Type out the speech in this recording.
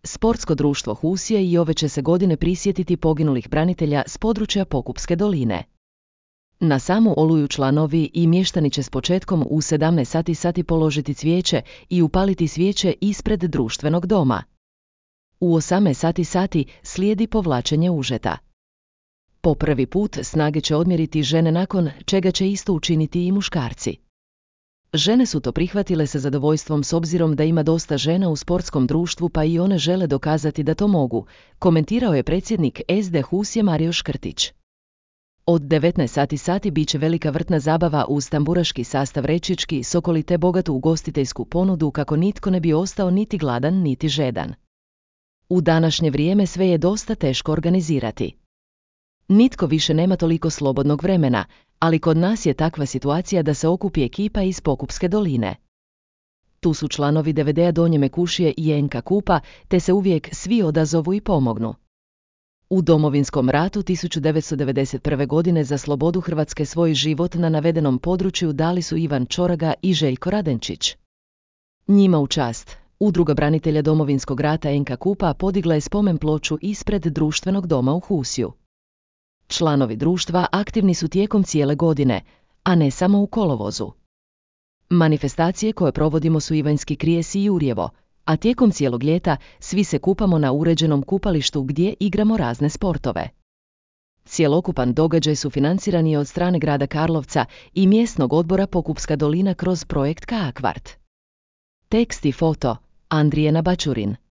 Sportsko društvo Husije i ove će se godine prisjetiti poginulih branitelja s područja Pokupske doline. Na samu Oluju članovi i mještani će s početkom u 17 sati položiti cvijeće i upaliti svijeće ispred društvenog doma. U 18 sati slijedi povlačenje užeta. Po prvi put snage će odmjeriti žene, nakon čega će isto učiniti i muškarci. Žene su to prihvatile sa zadovoljstvom s obzirom da ima dosta žena u sportskom društvu, pa i one žele dokazati da to mogu, komentirao je predsjednik SD Husije Mario Škrtić. Od 19 sati bit će velika vrtna zabava uz tamburaški sastav Rečički, Sokoli te bogatu ugostiteljsku ponudu kako nitko ne bi ostao niti gladan niti žedan. U današnje vrijeme sve je dosta teško organizirati. Nitko više nema toliko slobodnog vremena, ali kod nas je takva situacija da se okupi ekipa iz Pokupske doline. Tu su članovi DVD-a Donje Mekušije i NK Kupa, te se uvijek svi odazovu i pomognu. U Domovinskom ratu 1991. godine za slobodu Hrvatske svoj život na navedenom području dali su Ivan Čoraga i Željko Radenčić. Njima u čast Udruga branitelja Domovinskog rata NK Kupa podigla je spomen ploču ispred društvenog doma u Husju. Članovi društva aktivni su tijekom cijele godine, a ne samo u kolovozu. Manifestacije koje provodimo su Ivanjski Krijes i Jurjevo, a tijekom cijelog ljeta svi se kupamo na uređenom kupalištu gdje igramo razne sportove. Cjelokupan događaj su financirani od strane grada Karlovca i mjesnog odbora Pokupska dolina kroz projekt Kaakvart. Tekst i foto Andrijana Bačurin.